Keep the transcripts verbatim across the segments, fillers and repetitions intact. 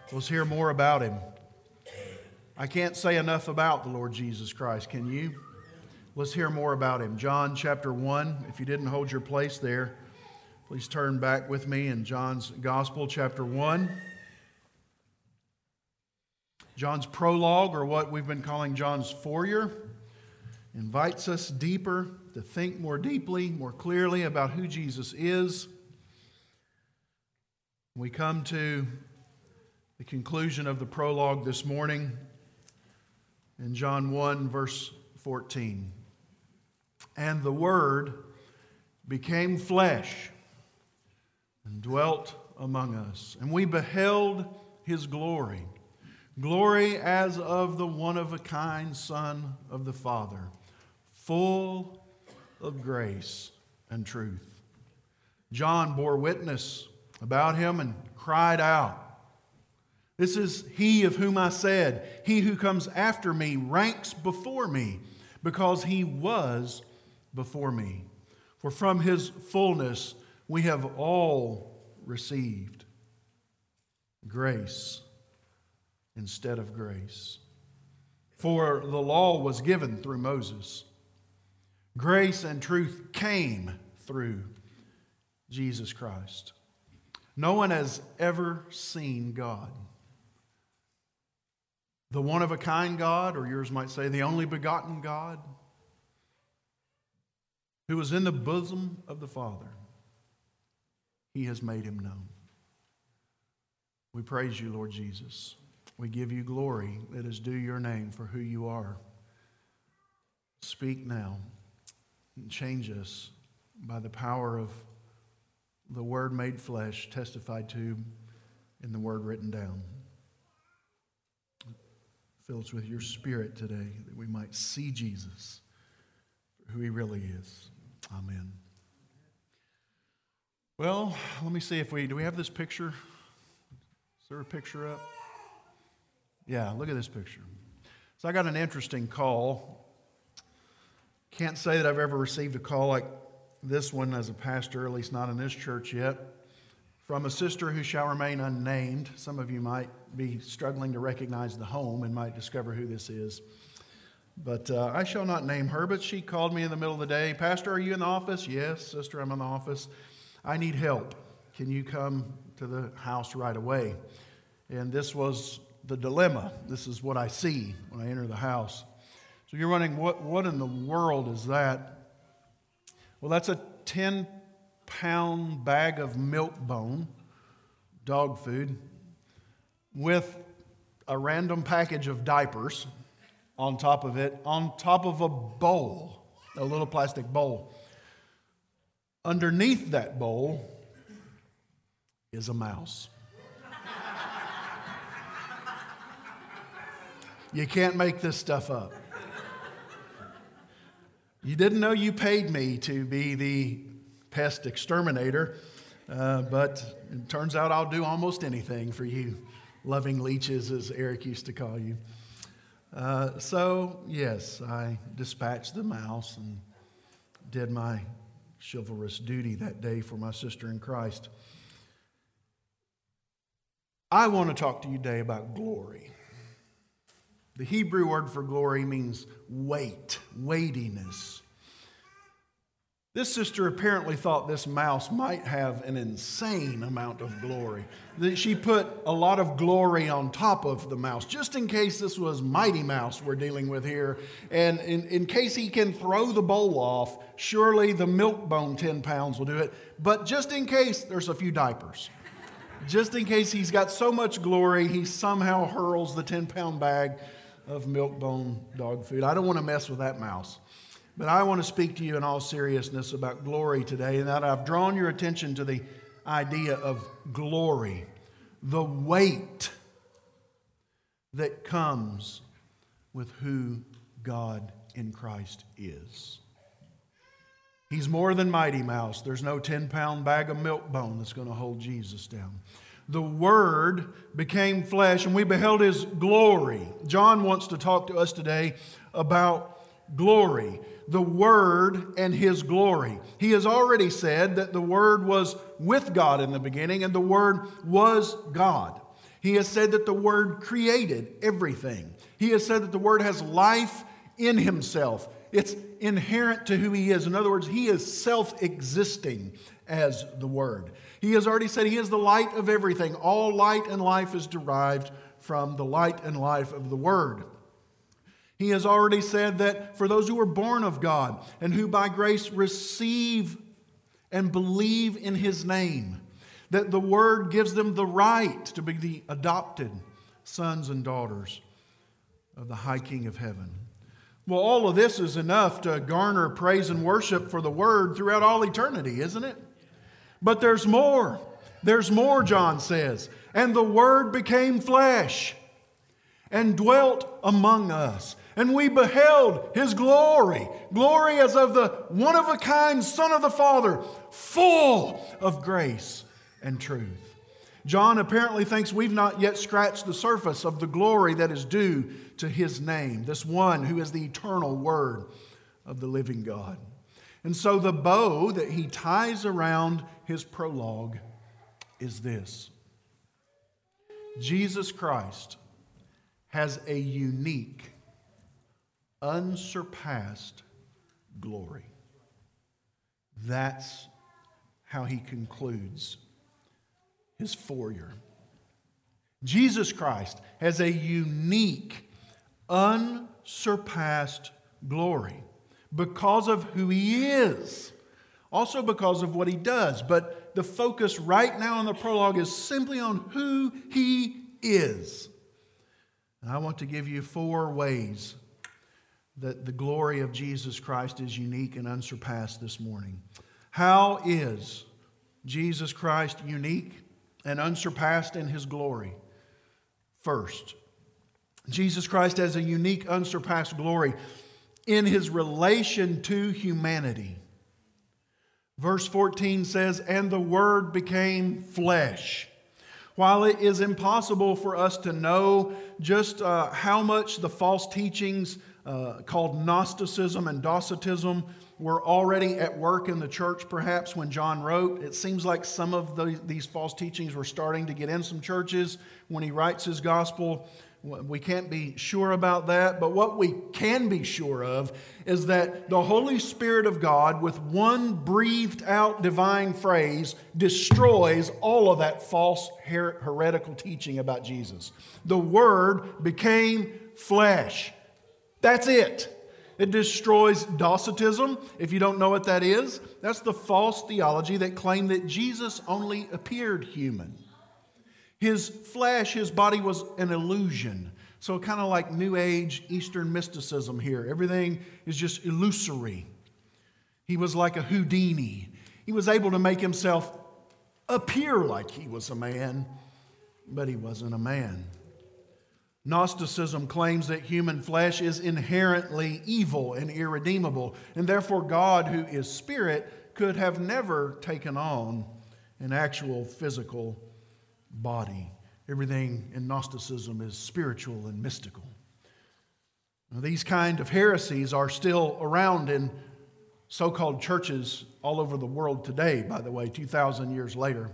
Let's hear more about Him. I can't say enough about the Lord Jesus Christ, can you? Let's hear more about Him. John chapter one, if you didn't hold your place there, please turn back with me in John's Gospel, chapter one. John's prologue, or what we've been calling John's foyer, invites us deeper to think more deeply, more clearly about who Jesus is. We come to the conclusion of the prologue this morning in John one, verse fourteen. And the Word became flesh and dwelt among us, and we beheld His glory, glory as of the one-of-a-kind Son of the Father, full of grace and truth. John bore witness about Him and cried out, "This is He of whom I said, He who comes after me ranks before me, because He was before me. For from His fullness we have all received grace instead of grace. For the law was given through Moses. Grace and truth came through Jesus Christ. No one has ever seen God. The one-of-a-kind God, or yours might say the only begotten God, who was in the bosom of the Father. He has made Him known." We praise You, Lord Jesus. We give You glory that is due Your name for who You are. Speak now and change us by the power of the Word made flesh, testified to in the Word written down. Fill us with Your Spirit today that we might see Jesus for who He really is. Amen. Well, let me see if we, do we have this picture? Is there a picture up? Yeah, look at this picture. So I got an interesting call. Can't say that I've ever received a call like this one as a pastor, at least not in this church yet, from a sister who shall remain unnamed. Some of you might be struggling to recognize the home and might discover who this is. But uh, I shall not name her, but she called me in the middle of the day. "Pastor, are you in the office?" "Yes, sister, I'm in the office. I need help. Can you come to the house right away?" And this was the dilemma. This is what I see when I enter the house. So you're wondering, what, what in the world is that? Well, that's a ten-pound bag of Milk-Bone, dog food, with a random package of diapers on top of it, on top of a bowl, a little plastic bowl. Underneath that bowl is a mouse. You can't make this stuff up. You didn't know you paid me to be the pest exterminator, uh, but it turns out I'll do almost anything for you loving leeches, as Eric used to call you. Uh, so, yes, I dispatched the mouse and did my chivalrous duty that day for my sister in Christ. I want to talk to you today about glory. The Hebrew word for glory means weight, weightiness. This sister apparently thought this mouse might have an insane amount of glory. That she put a lot of glory on top of the mouse, just in case this was Mighty Mouse we're dealing with here. And in, in case he can throw the bowl off, surely the Milk-Bone ten pounds will do it. But just in case, there's a few diapers. Just in case he's got so much glory, he somehow hurls the ten-pound bag of Milk-Bone dog food. I don't want to mess with that mouse. But I want to speak to you in all seriousness about glory today, and that I've drawn your attention to the idea of glory, the weight that comes with who God in Christ is. He's more than Mighty Mouse. There's no ten-pound bag of Milk-Bone that's going to hold Jesus down. The Word became flesh, and we beheld His glory. John wants to talk to us today about glory. The Word and His glory. He has already said that the Word was with God in the beginning, and the Word was God. He has said that the Word created everything. He has said that the Word has life in Himself. It's inherent to who He is. In other words, He is self-existing as the Word. He has already said He is the light of everything. All light and life is derived from the light and life of the Word. He has already said that for those who are born of God and who by grace receive and believe in His name, that the Word gives them the right to be the adopted sons and daughters of the High King of Heaven. Well, all of this is enough to garner praise and worship for the Word throughout all eternity, isn't it? But there's more. There's more, John says. And the Word became flesh and dwelt among us. And we beheld His glory, glory as of the one-of-a-kind Son of the Father, full of grace and truth. John apparently thinks we've not yet scratched the surface of the glory that is due to His name, this one who is the eternal Word of the living God. And so the bow that he ties around his prologue is this: Jesus Christ has a unique, unsurpassed glory. That's how he concludes his foreword. Jesus Christ has a unique, unsurpassed glory because of who He is, also because of what He does. But the focus right now in the prologue is simply on who He is. And I want to give you four ways that the glory of Jesus Christ is unique and unsurpassed this morning. How is Jesus Christ unique and unsurpassed in His glory? First, Jesus Christ has a unique, unsurpassed glory in His relation to humanity. Verse fourteen says, "And the Word became flesh." While it is impossible for us to know just uh, how much the false teachings uh, called Gnosticism and Docetism were already at work in the church, perhaps when John wrote, it seems like some of the, these false teachings were starting to get in some churches when he writes his gospel. We can't be sure about that, but what we can be sure of is that the Holy Spirit of God, with one breathed out divine phrase, destroys all of that false her- heretical teaching about Jesus. The Word became flesh. That's it. It destroys Docetism. If you don't know what that is, that's the false theology that claimed that Jesus only appeared human. His flesh, His body was an illusion. So kind of like New Age Eastern mysticism here. Everything is just illusory. He was like a Houdini. He was able to make Himself appear like He was a man, but He wasn't a man. Gnosticism claims that human flesh is inherently evil and irredeemable, and therefore God, who is spirit, could have never taken on an actual physical body. Everything in Gnosticism is spiritual and mystical. Now, these kind of heresies are still around in so-called churches all over the world today, by the way, two thousand years later.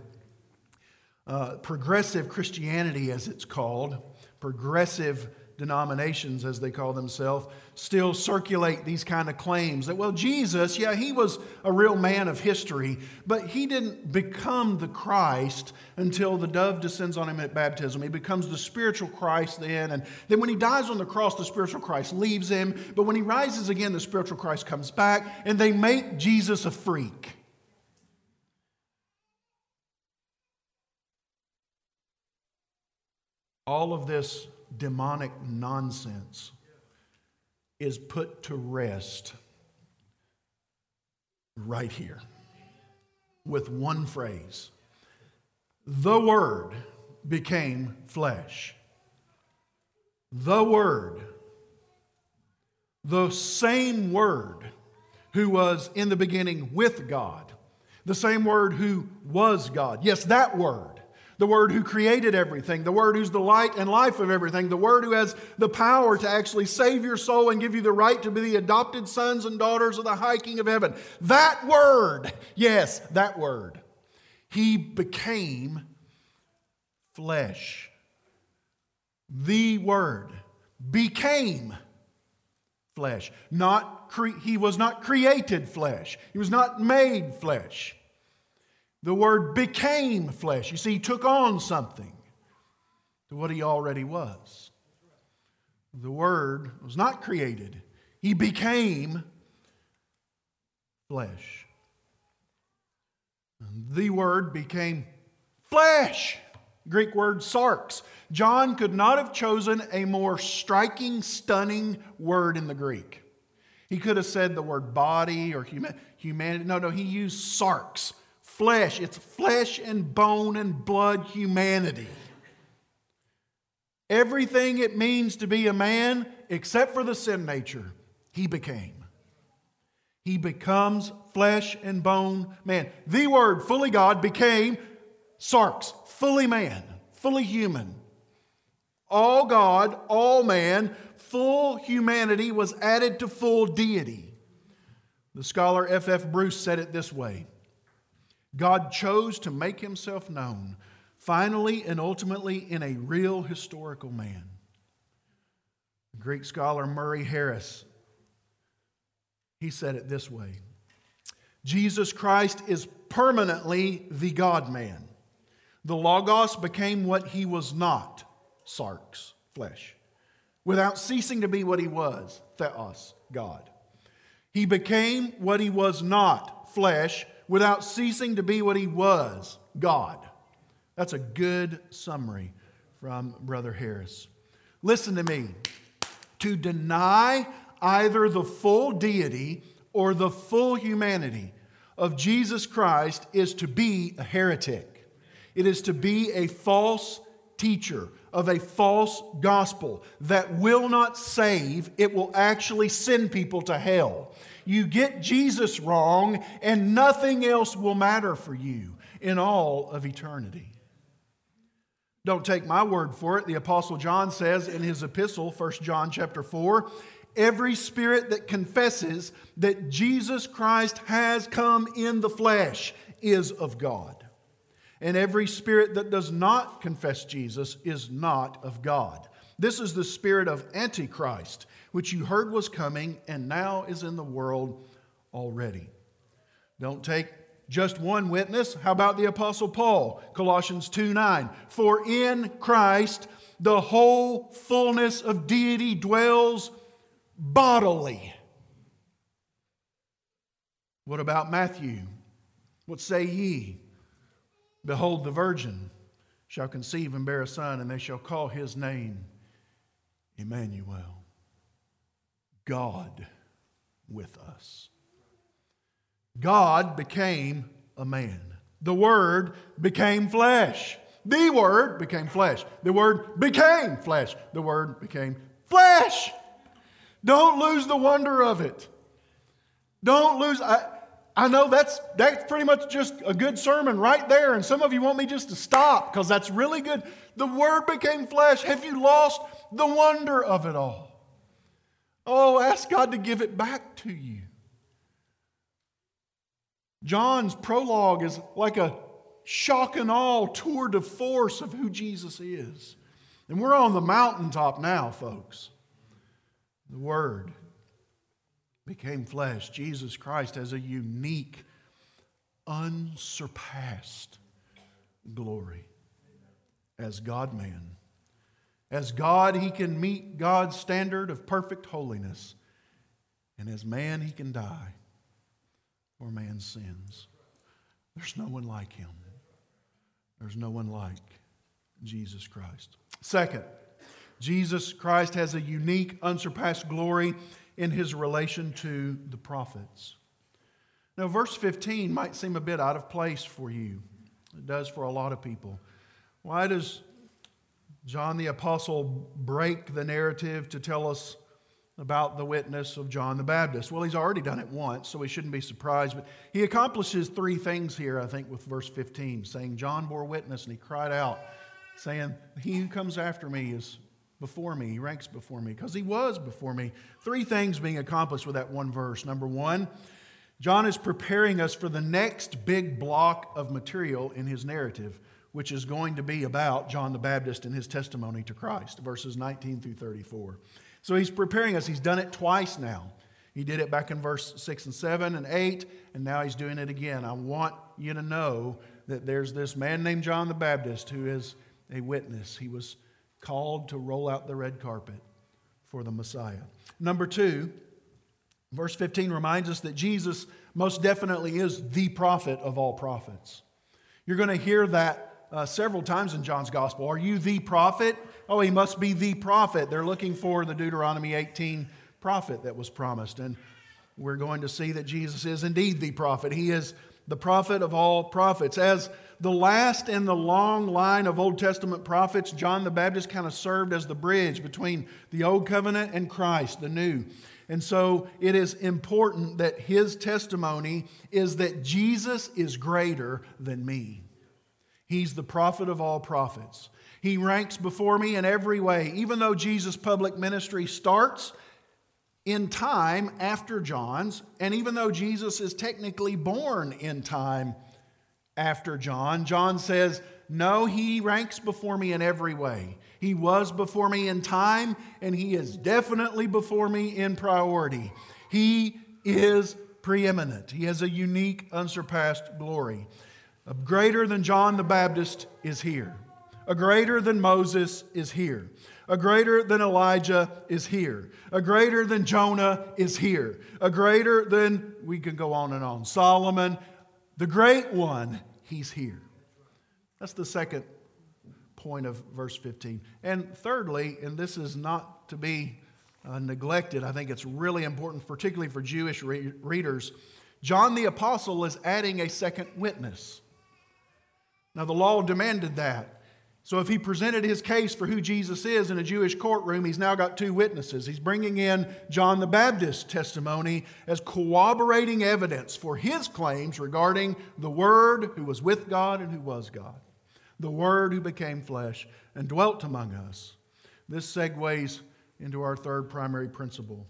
Uh, progressive Christianity, as it's called, progressive denominations, as they call themselves, still circulate these kind of claims that, well, Jesus, yeah, He was a real man of history, but He didn't become the Christ until the dove descends on Him at baptism. He becomes the spiritual Christ then, and then when He dies on the cross, the spiritual Christ leaves Him, but when He rises again, the spiritual Christ comes back, and they make Jesus a freak. All of this demonic nonsense is put to rest right here with one phrase: the Word became flesh. The Word, the same Word who was in the beginning with God, the same Word who was God. Yes, that Word. The Word who created everything, the Word who's the light and life of everything, the Word who has the power to actually save your soul and give you the right to be the adopted sons and daughters of the High King of Heaven. That Word, yes, that Word, He became flesh. The Word became flesh. Not cre- he was not created flesh. He was not made flesh. The Word became flesh. You see, He took on something to what He already was. The Word was not created. He became flesh. And the Word became flesh. Greek word sarx. John could not have chosen a more striking, stunning word in the Greek. He could have said the word body or human, humanity. No, no, he used sarx. Flesh. It's flesh and bone and blood humanity. Everything it means to be a man, except for the sin nature, He became. He becomes flesh and bone man. The Word, fully God, became sarx, fully man, fully human. All God, all man, full humanity was added to full deity. The scholar F F Bruce said it this way: God chose to make Himself known, finally and ultimately in a real historical man. The Greek scholar Murray Harris, he said it this way: Jesus Christ is permanently the God-man. The Logos became what He was not, sarx, flesh, without ceasing to be what He was, theos, God. He became what He was not, flesh, without ceasing to be what He was, God. That's a good summary from Brother Harris. Listen to me. To deny either the full deity or the full humanity of Jesus Christ is to be a heretic. It is to be a false teacher of a false gospel that will not save. It will actually send people to hell. You get Jesus wrong and nothing else will matter for you in all of eternity. Don't take my word for it. The Apostle John says in his epistle, First John chapter four, every spirit that confesses that Jesus Christ has come in the flesh is of God. And every spirit that does not confess Jesus is not of God. This is the spirit of Antichrist, which you heard was coming and now is in the world already. Don't take just one witness. How about the Apostle Paul? Colossians two nine. For in Christ the whole fullness of deity dwells bodily. What about Matthew? What say ye? Behold, the virgin shall conceive and bear a son, and they shall call his name Emmanuel, God with us. God became a man. The Word became flesh. The Word became flesh. The Word became flesh. The Word became flesh. Don't lose the wonder of it. Don't lose... I, I know that's, that's pretty much just a good sermon right there, and some of you want me just to stop because that's really good. The Word became flesh. Have you lost the wonder of it all? Oh, ask God to give it back to you. John's prologue is like a shock and awe tour de force of who Jesus is. And we're on the mountaintop now, folks. The Word became flesh. Jesus Christ has a unique, unsurpassed glory as God-man. As God, He can meet God's standard of perfect holiness. And as man, He can die for man's sins. There's no one like Him. There's no one like Jesus Christ. Second, Jesus Christ has a unique, unsurpassed glory in His relation to the prophets. Now, verse fifteen might seem a bit out of place for you. It does for a lot of people. Why does John the Apostle break the narrative to tell us about the witness of John the Baptist? Well, he's already done it once, so we shouldn't be surprised. But he accomplishes three things here, I think, with verse fifteen, saying, John bore witness, and he cried out, saying, he who comes after me is before me. He ranks before me, because he was before me. Three things being accomplished with that one verse. Number one, John is preparing us for the next big block of material in his narrative, which is going to be about John the Baptist and his testimony to Christ, verses nineteen through thirty-four. So he's preparing us. He's done it twice now. He did it back in verse six and seven and eight, and now he's doing it again. I want you to know that there's this man named John the Baptist who is a witness. He was called to roll out the red carpet for the Messiah. Number two, verse fifteen reminds us that Jesus most definitely is the prophet of all prophets. You're going to hear that uh, several times in John's Gospel. Are you the prophet? Oh, he must be the prophet. They're looking for the Deuteronomy eighteen prophet that was promised. And we're going to see that Jesus is indeed the prophet. He is the prophet of all prophets. As the last in the long line of Old Testament prophets, John the Baptist kind of served as the bridge between the Old Covenant and Christ, the New. And so it is important that his testimony is that Jesus is greater than me. He's the prophet of all prophets. He ranks before me in every way. Even though Jesus' public ministry starts in time after John's, and even though Jesus is technically born in time after John, John says, no, he ranks before me in every way. He was before me in time, and he is definitely before me in priority. He is preeminent. He has a unique, unsurpassed glory. A greater than John the Baptist is here. A greater than Moses is here. A greater than Elijah is here. A greater than Jonah is here. A greater than, we can go on and on, Solomon, the great one, he's here. That's the second point of verse fifteen. And thirdly, and this is not to be uh, neglected, I think it's really important, particularly for Jewish re- readers, John the Apostle is adding a second witness. Now, the law demanded that. So if he presented his case for who Jesus is in a Jewish courtroom, he's now got two witnesses. He's bringing in John the Baptist's testimony as corroborating evidence for his claims regarding the Word who was with God and who was God. The Word who became flesh and dwelt among us. This segues into our third primary principle.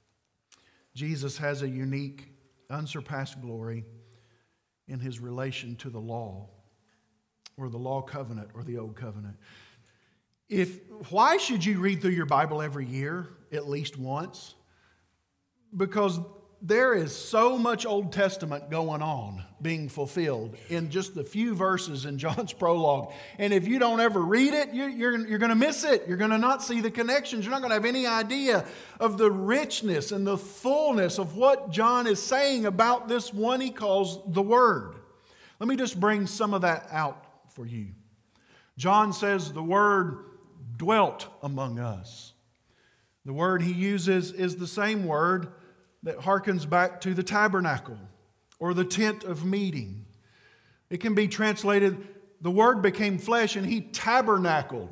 Jesus has a unique, unsurpassed glory in his relation to the law, or the law covenant, or the old covenant. If, why should you read through your Bible every year, at least once? Because there is so much Old Testament going on, being fulfilled in just the few verses in John's prologue. And if you don't ever read it, you're, you're, you're going to miss it. You're going to not see the connections. You're not going to have any idea of the richness and the fullness of what John is saying about this one he calls the Word. Let me just bring some of that out for you. John says the Word dwelt among us. The word he uses is the same word that harkens back to the tabernacle or the tent of meeting. It can be translated, the Word became flesh and he tabernacled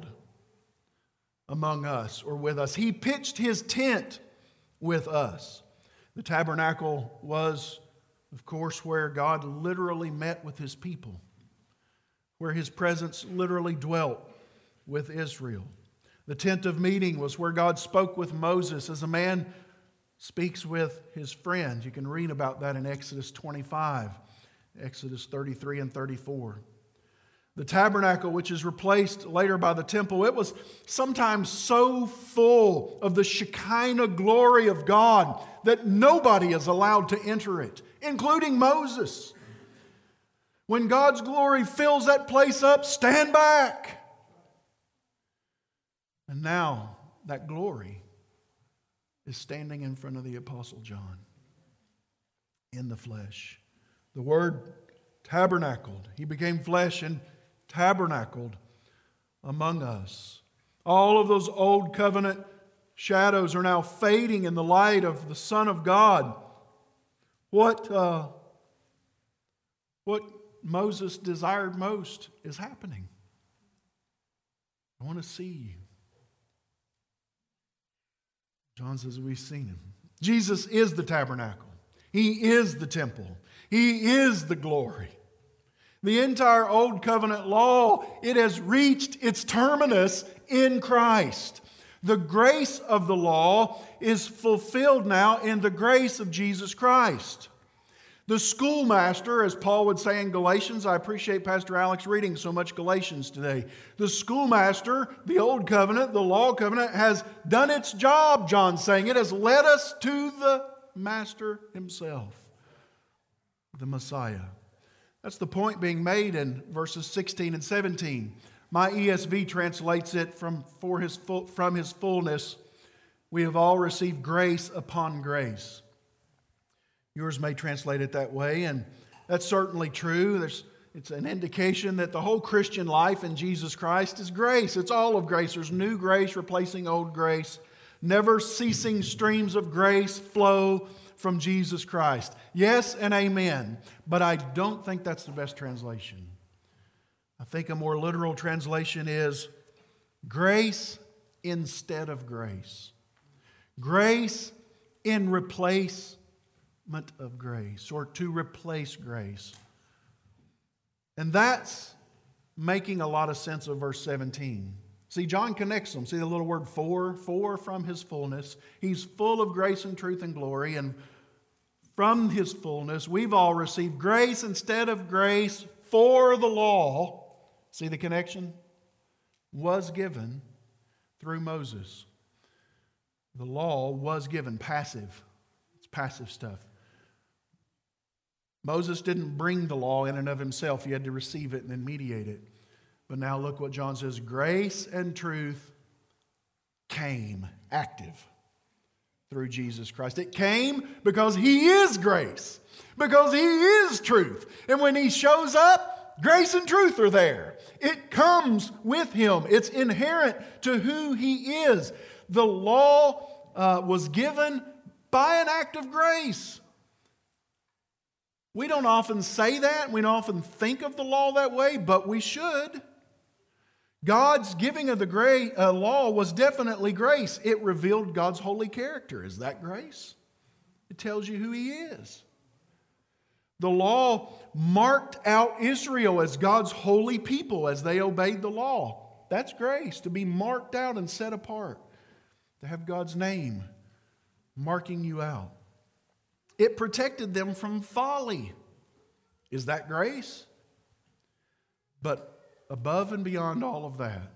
among us or with us. He pitched his tent with us. The tabernacle was, of course, where God literally met with his people, where his presence literally dwelt with Israel. The tent of meeting was where God spoke with Moses as a man speaks with his friend. You can read about that in Exodus twenty-five, Exodus thirty-three and thirty-four. The tabernacle, which is replaced later by the temple, it was sometimes so full of the Shekinah glory of God that nobody is allowed to enter it, including Moses. When God's glory fills that place up, stand back. And now that glory is standing in front of the Apostle John in the flesh. The Word tabernacled. He became flesh and tabernacled among us. All of those old covenant shadows are now fading in the light of the Son of God. What, uh, what Moses desired most is happening. I want to see you. John says we've seen him. Jesus is the tabernacle. He is the temple. He is the glory. The entire Old Covenant law, it has reached its terminus in Christ. The grace of the law is fulfilled now in the grace of Jesus Christ. The schoolmaster, as Paul would say in Galatians, I appreciate Pastor Alex reading so much Galatians today. The schoolmaster, the old covenant, the law covenant, has done its job, John's saying. It has led us to the Master himself, the Messiah. That's the point being made in verses sixteen and seventeen. My E S V translates it from, for his full, from his fullness, we have all received grace upon grace. Yours may translate it that way, and that's certainly true. There's, it's an indication that the whole Christian life in Jesus Christ is grace. It's all of grace. There's new grace replacing old grace. Never ceasing streams of grace flow from Jesus Christ. Yes and amen, but I don't think that's the best translation. I think a more literal translation is grace instead of grace. Grace in replace of grace, or to replace grace. And that's making a lot of sense of verse seventeen. See, John connects them. See the little word for? For from his fullness. He's full of grace and truth and glory. And from his fullness, we've all received grace instead of grace, for the law, see the connection? Was given through Moses. The law was given, passive. It's passive stuff. Moses didn't bring the law in and of himself. He had to receive it and then mediate it. But now look what John says. Grace and truth came active through Jesus Christ. It came because He is grace. Because He is truth. And when He shows up, grace and truth are there. It comes with Him. It's inherent to who He is. The law uh, was given by an act of grace. We don't often say that. We don't often think of the law that way, but we should. God's giving of the gra- uh, law was definitely grace. It revealed God's holy character. Is that grace? It tells you who He is. The law marked out Israel as God's holy people as they obeyed the law. That's grace, to be marked out and set apart, to have God's name marking you out. It protected them from folly. Is that grace? But above and beyond all of that,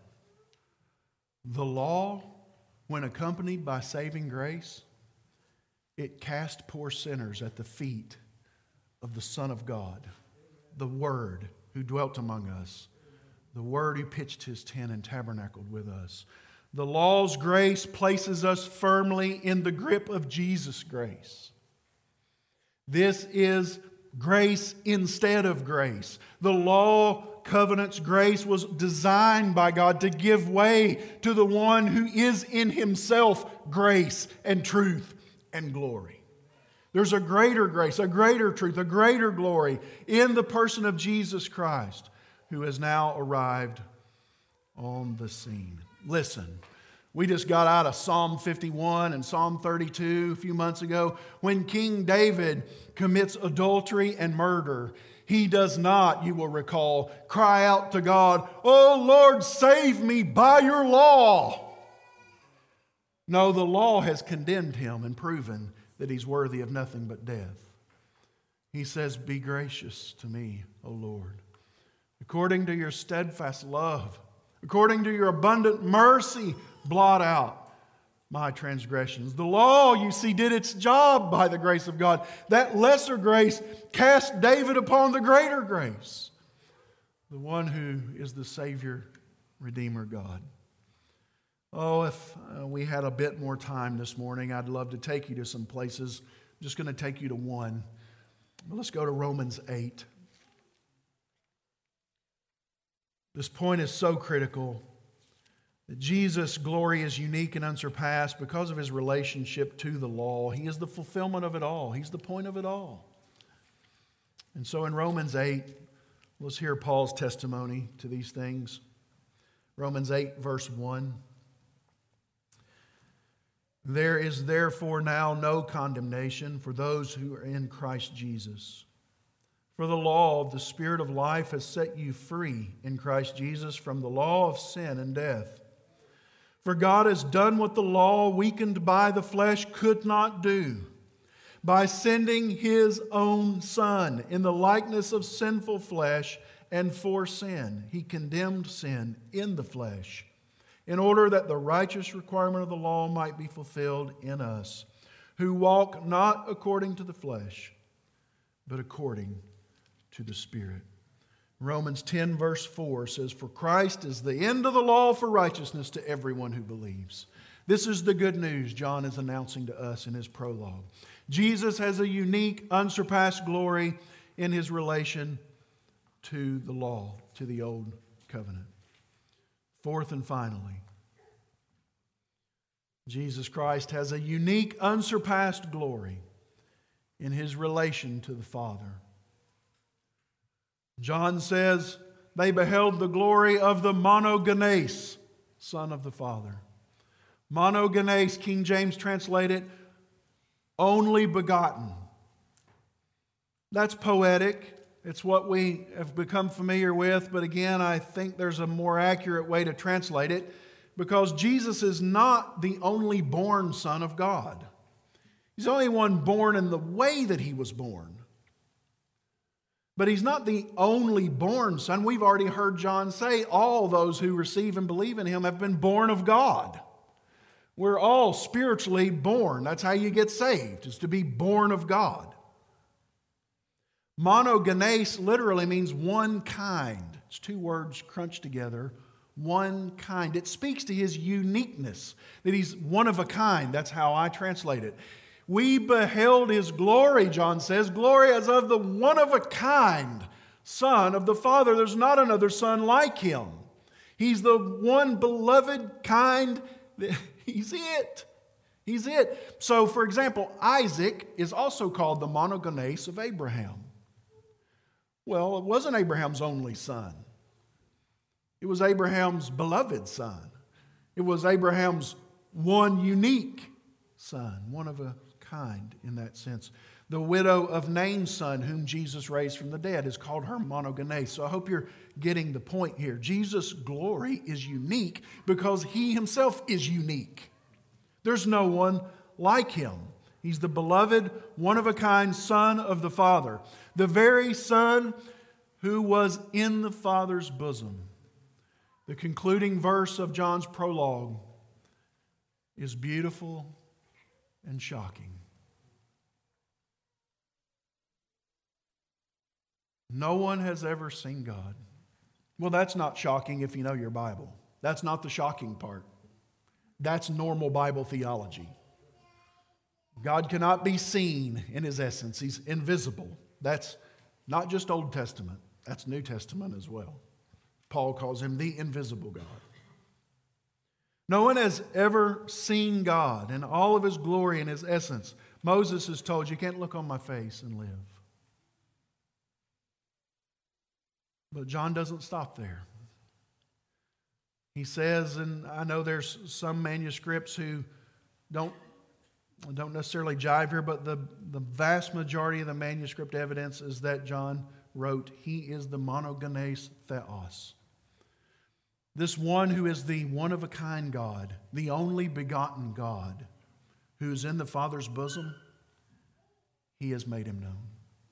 the law, when accompanied by saving grace, it cast poor sinners at the feet of the Son of God, the Word who dwelt among us, the Word who pitched His tent and tabernacled with us. The law's grace places us firmly in the grip of Jesus' grace. This is grace instead of grace. The law covenant's grace was designed by God to give way to the one who is in Himself grace and truth and glory. There's a greater grace, a greater truth, a greater glory in the person of Jesus Christ, who has now arrived on the scene. Listen. We just got out of Psalm fifty-one and Psalm thirty-two a few months ago. When King David commits adultery and murder, he does not, you will recall, cry out to God, "Oh Lord, save me by your law." No, the law has condemned him and proven that he's worthy of nothing but death. He says, "Be gracious to me, O Lord, according to your steadfast love, according to your abundant mercy, blot out my transgressions." The law, you see, did its job by the grace of God. That lesser grace cast David upon the greater grace, the one who is the Savior, Redeemer God. Oh, if uh, we had a bit more time this morning, I'd love to take you to some places. I'm just going to take you to one. But let's go to Romans eight. This point is so critical. That Jesus' glory is unique and unsurpassed because of His relationship to the law. He is the fulfillment of it all. He's the point of it all. And so in Romans eight, let's hear Paul's testimony to these things. Romans eight, verse one. There is therefore now no condemnation for those who are in Christ Jesus. For the law of the Spirit of life has set you free in Christ Jesus from the law of sin and death. For God has done what the law, weakened by the flesh, could not do, by sending His own Son in the likeness of sinful flesh, and for sin. He condemned sin in the flesh, in order that the righteous requirement of the law might be fulfilled in us, who walk not according to the flesh, but according to the Spirit. Romans ten verse four says, "For Christ is the end of the law for righteousness to everyone who believes." This is the good news John is announcing to us in his prologue. Jesus has a unique, unsurpassed glory in His relation to the law, to the old covenant. Fourth and finally, Jesus Christ has a unique, unsurpassed glory in His relation to the Father. John says, they beheld the glory of the monogenes, Son of the Father. Monogenes, King James translated, only begotten. That's poetic. It's what we have become familiar with, but again, I think there's a more accurate way to translate it, because Jesus is not the only born Son of God. He's the only one born in the way that He was born. But He's not the only born Son. We've already heard John say all those who receive and believe in Him have been born of God. We're all spiritually born. That's how you get saved, is to be born of God. Monogenes literally means one kind. It's two words crunched together. One kind. It speaks to His uniqueness, that He's one of a kind. That's how I translate it. We beheld His glory, John says, glory as of the one of a kind Son of the Father. There's not another Son like Him. He's the one beloved kind. He's it. He's it. So, for example, Isaac is also called the monogenes of Abraham. Well, it wasn't Abraham's only son. It was Abraham's beloved son. It was Abraham's one unique son, one of a kind in that sense. The widow of Nain's son, whom Jesus raised from the dead, is called her monogenes. So I hope you're getting the point here. Jesus' glory is unique because He Himself is unique. There's no one like Him. He's the beloved, one-of-a-kind Son of the Father. The very Son who was in the Father's bosom. The concluding verse of John's prologue is beautiful and shocking. No one has ever seen God. Well, that's not shocking if you know your Bible. That's not the shocking part. That's normal Bible theology. God cannot be seen in His essence. He's invisible. That's not just Old Testament. That's New Testament as well. Paul calls Him the invisible God. No one has ever seen God in all of His glory and His essence. Moses is told, you can't look on my face and live. But John doesn't stop there. He says, and I know there's some manuscripts who don't, don't necessarily jive here, but the, the vast majority of the manuscript evidence is that John wrote, He is the monogenes theos. This one who is the one-of-a-kind God, the only begotten God, who's in the Father's bosom, He has made Him known.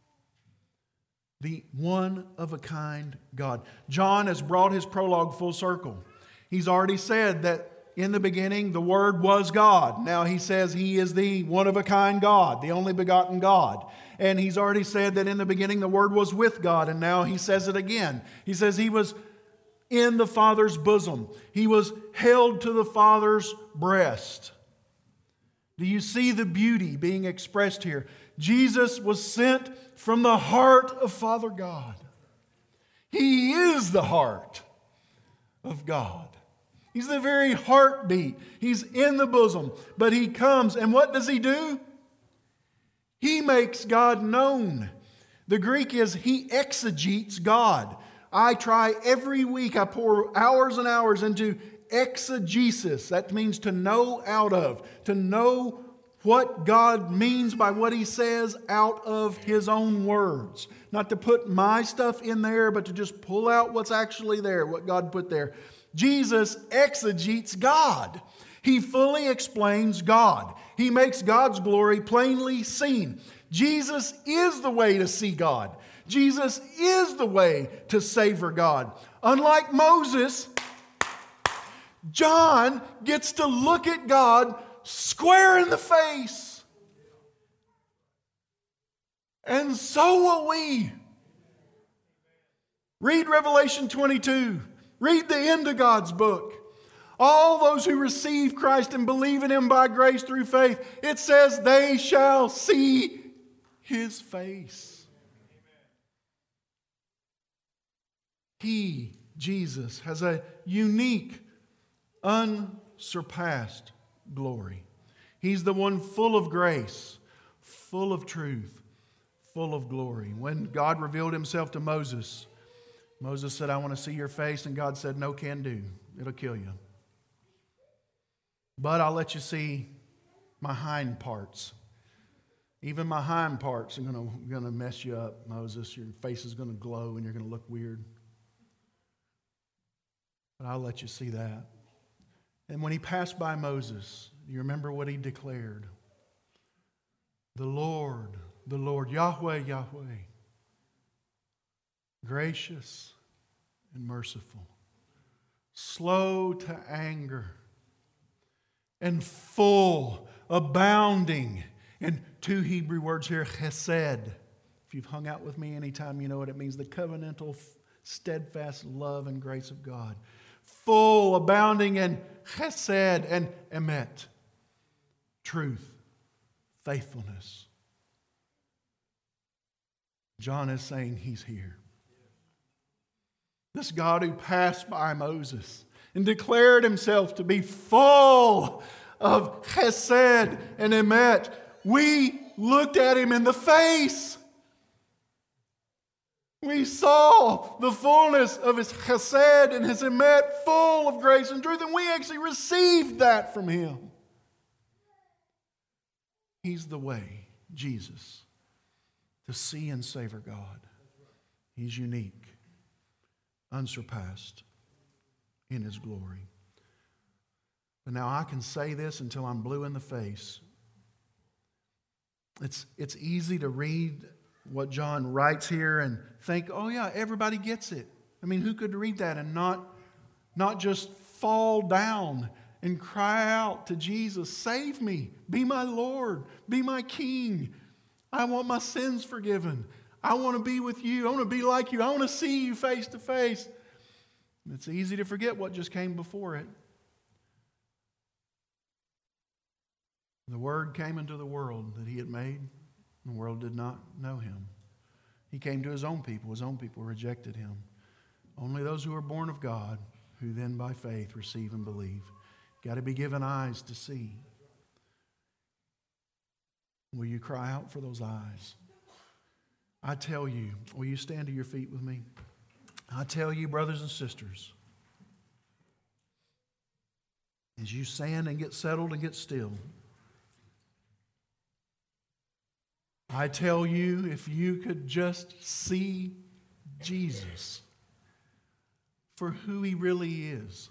The one-of-a-kind God. John has brought his prologue full circle. He's already said that in the beginning the Word was God. Now he says He is the one-of-a-kind God, the only begotten God. And he's already said that in the beginning the Word was with God, and now he says it again. He says He was in the Father's bosom. He was held to the Father's breast. Do you see the beauty being expressed here? Jesus was sent from the heart of Father God. He is the heart of God. He's the very heartbeat. He's in the bosom. But He comes, and what does He do? He makes God known. The Greek is He exegetes God. I try every week, I pour hours and hours into exegesis. That means to know out of, to know what God means by what He says out of His own words. Not to put my stuff in there, but to just pull out what's actually there, what God put there. Jesus exegetes God. He fully explains God. He makes God's glory plainly seen. Jesus is the way to see God. Jesus is the way to savor God. Unlike Moses, John gets to look at God square in the face. And so will we. Read Revelation twenty-two. Read the end of God's book. All those who receive Christ and believe in Him by grace through faith, it says they shall see His face. He, Jesus, has a unique, unsurpassed glory. He's the one full of grace, full of truth, full of glory. When God revealed Himself to Moses, Moses said, I want to see your face. And God said, no can do. It'll kill you. But I'll let you see my hind parts. Even my hind parts are going to mess you up, Moses. Your face is going to glow and you're going to look weird. But I'll let you see that. And when He passed by Moses, you remember what He declared? The Lord, the Lord, Yahweh, Yahweh, gracious and merciful, slow to anger, and full, abounding. And two Hebrew words here, chesed. If you've hung out with me anytime, you know what it means. The covenantal, steadfast love and grace of God. Full, abounding in chesed and emet. Truth, faithfulness. John is saying He's here. This God who passed by Moses and declared Himself to be full of chesed and emet. We looked at Him in the face. We saw the fullness of His chesed and His emet, full of grace and truth, and we actually received that from Him. He's the way, Jesus, to see and savor God. He's unique, unsurpassed in His glory. But now I can say this until I'm blue in the face. It's, it's easy to read what John writes here and think, oh yeah, everybody gets it. I mean, who could read that and not, not just fall down and cry out to Jesus, save me, be my Lord, be my King. I want my sins forgiven. I want to be with you. I want to be like you. I want to see you face to face. It's easy to forget what just came before it. The Word came into the world that He had made. The world did not know Him. He came to His own people. His own people rejected Him. Only those who are born of God, who then by faith receive and believe. Got to be given eyes to see. Will you cry out for those eyes? I tell you, will you stand to your feet with me? I tell you, brothers and sisters, as you stand and get settled and get still, I tell you, if you could just see Jesus for who He really is.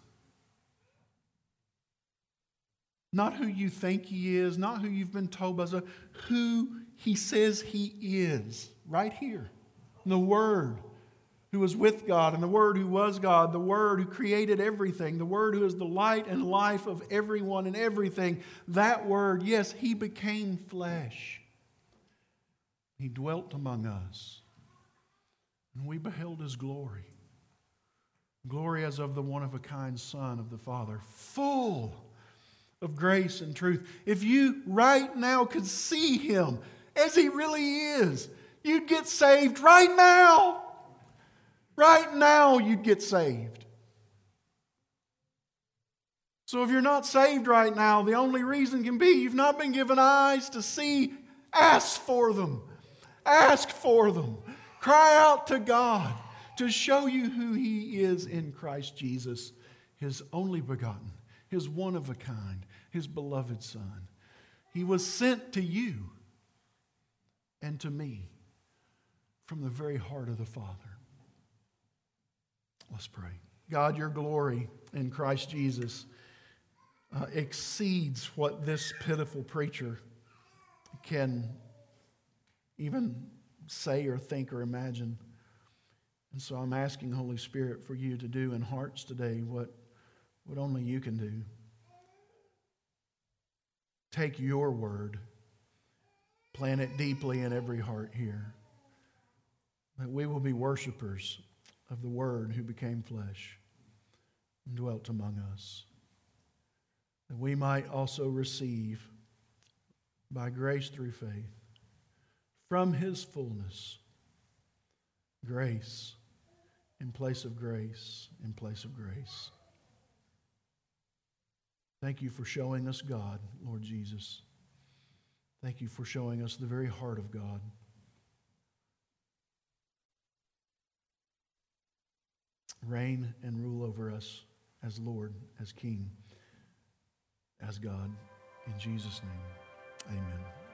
Not who you think He is, not who you've been told by, who He says He is, right here. The Word who was with God, and the Word who was God, the Word who created everything, the Word who is the light and life of everyone and everything. That Word, yes, He became flesh. He dwelt among us, and we beheld His glory. Glory as of the one-of-a-kind Son of the Father, full of grace and truth. If you right now could see Him as He really is, you'd get saved right now. Right now you'd get saved. So if you're not saved right now, the only reason can be you've not been given eyes to see. Ask for them. Ask for them. Cry out to God to show you who He is in Christ Jesus, His only begotten, His one of a kind, His beloved Son. He was sent to you and to me from the very heart of the Father. Let's pray. God, your glory in Christ Jesus uh, exceeds what this pitiful preacher can even say or think or imagine. And so I'm asking, Holy Spirit, for you to do in hearts today what, what only you can do. Take your word, plant it deeply in every heart here, that we will be worshipers of the Word who became flesh and dwelt among us, that we might also receive by grace through faith from His fullness grace in place of grace in place of grace. Thank you for showing us God, Lord Jesus. Thank you for showing us the very heart of God. Reign and rule over us as Lord, as King, as God. In Jesus' name, amen.